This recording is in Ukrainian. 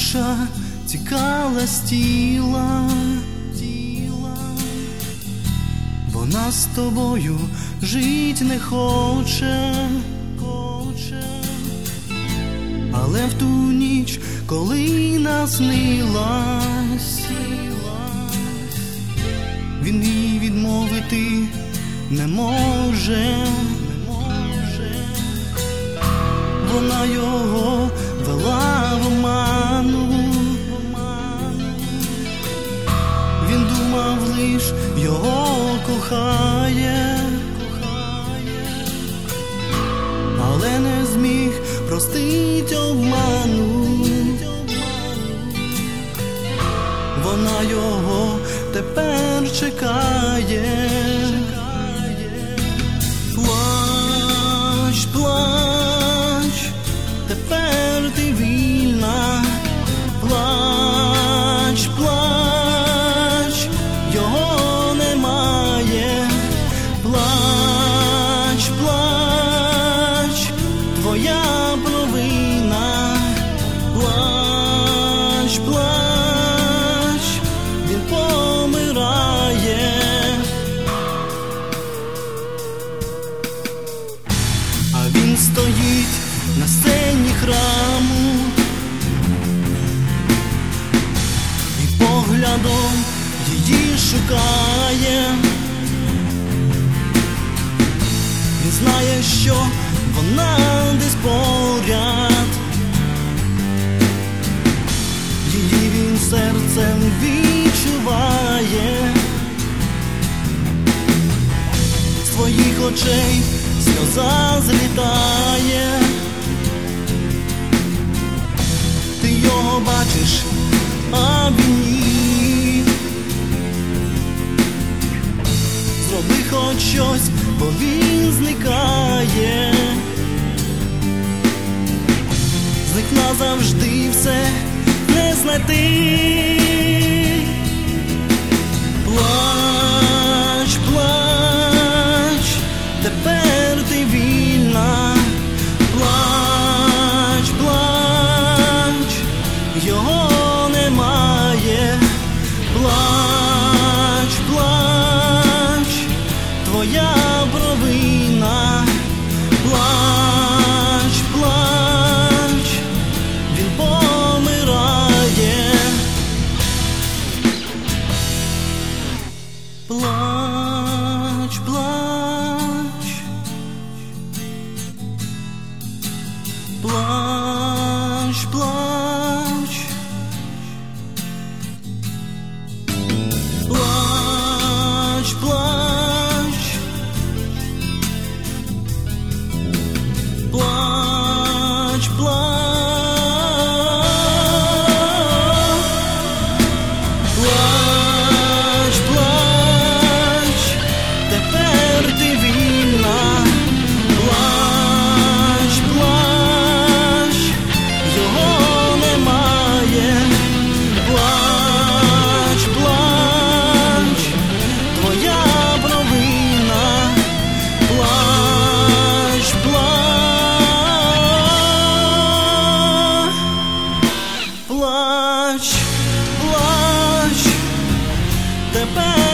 душа тікала з тіла, вона з тобою жить не хоче, але в ту ніч, коли наснилась, він їй відмовити не може. Вона його вела в оману, він думав лиш його кохає, але не зміг простить обману. Вона його тепер чекає. Плач, плач, тепер ти вільна. Плач, плач, його немає. Плач, плач, твоя провина. Плач, плач, він помирає. А він стоїть на сцені храму і поглядом її шукає. Він знає, що вона десь поряд, її він серцем відчуває. З твоїх очей сльоза злітає. Ти його бачиш, а він ні. Зроби хоч щось, бо він зникає. Зник назавжди, все не знайти. Плач, плач, тепер ти вільна. Плач, плач, його немає. Плач, плач, твоя провина. Плач, плач, він помирає. Плач, плач, плач, плач, плач, плач, плач, плач, плач, тепер ти вільна. Плач, плач, його немає. Плач, плач, твоя провина. Плач, плач, плач, плач, тепер